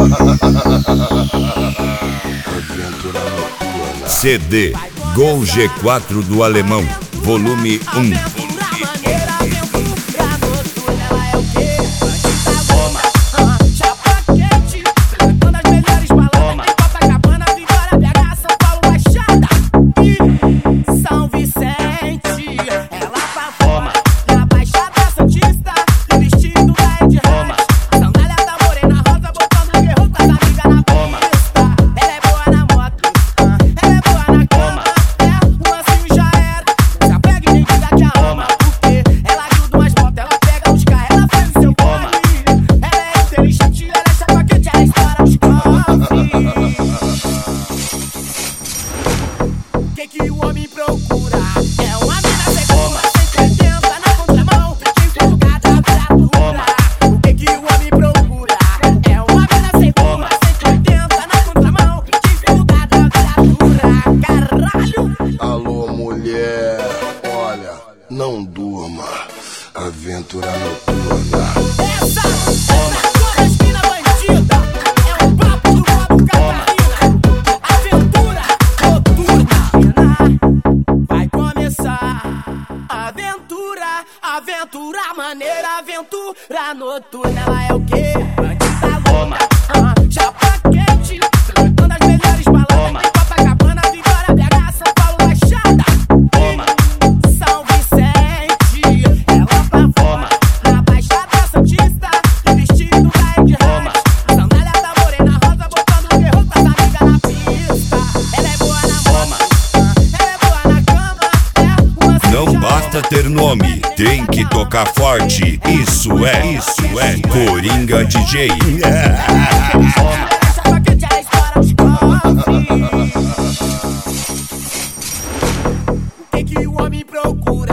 CD Gol G4 do Alemão, volume 1. Que o homem procura é uma mina segura, sempre tenta na contramão, divulgada a fratura. O que o homem procura é uma mina segura, sempre tenta na contramão, divulgada a fratura. Caralho! Alô, mulher, olha, não durma, aventura noturna. Essa mina bandida é um papo do Bobo Catarina. Aventura noturna. Vai começar aventura maneira, aventura noturna. Ela é o quê? Bandida louca, chapa quente, frequentando as melhores baladas de Copacabana, Vitória, BH, São Paulo, Baixada e São Vicente. Ela performa na Baixada Santista, de vestido velho de raiz, sandália da morena rosa, botando o guerreiro com as amigas na pista. Ela é boa na moto, ela é boa na cama, Não basta ter nome, tem que tocar forte. Isso é Coringa DJ. O que o homem procura